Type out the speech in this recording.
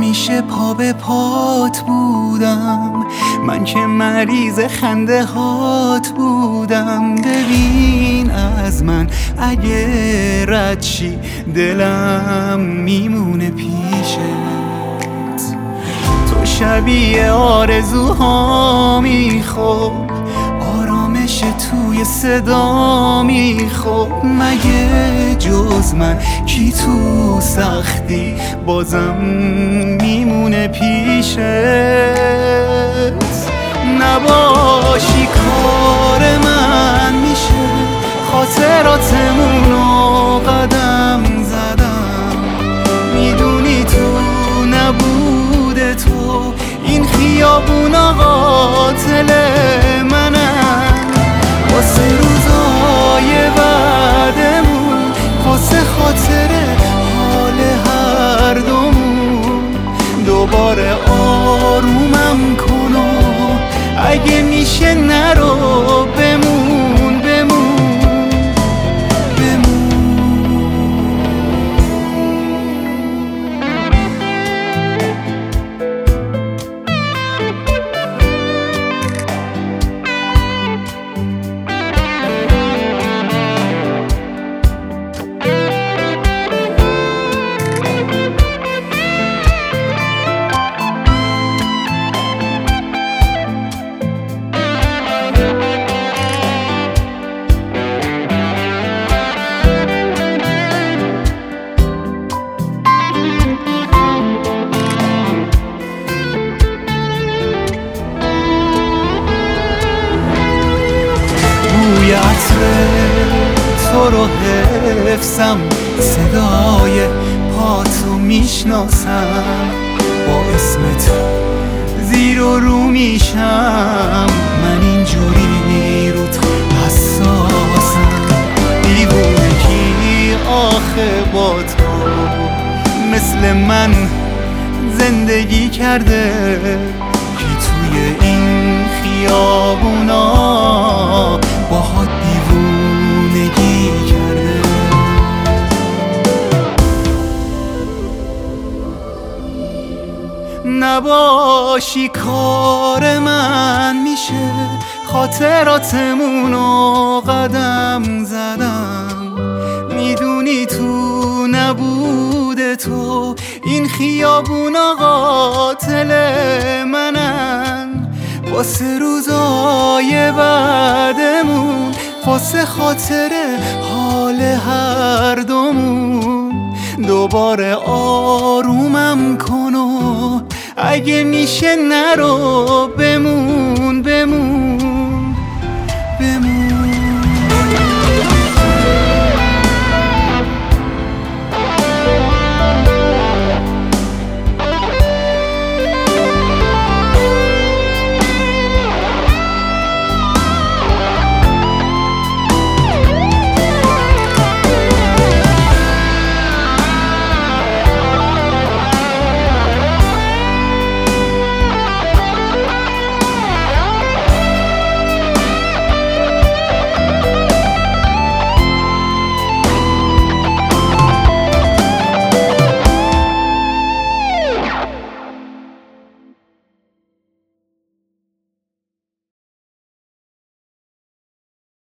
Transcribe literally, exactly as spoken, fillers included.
همیشه پا به پات بودم، من که مریض خنده هات بودم. ببین از من اگه رد شی دلم میمونه پیشت. تو شبیه آرزوها میخوب، آرامش توی صدا میخوب. مگه جز من کی تو سختی بازم میمونه پیشت؟ نباشی کار من میشه خاطراتمونو قدم زدم. میدونی تو نبوده تو این خیابونا قاتل منم. واسه روزای بعدمون، واسه خاطر حال هر دومون، دوباره آرومم کن و اگه میشه نرو. بمون بمون بمون. بوی عطر تو رو حفظم، صدای پاتو میشناسم. با اسمت زیر و رو میشم، من اینجوری رو تو حساسم. دیوونگی آخه با تو مثل من زندگی کرده، کی توی این خیابونا باهات دیوونگی کرده. نباشی کار من میشه خاطراتمونو قدم زدم. میدونی تو نبوده تو این خیابونا قاتل منن. واسه روزای بعدمون، واسه خاطر حال هر دومون، دوباره آرومم کن و اگه میشه نرو.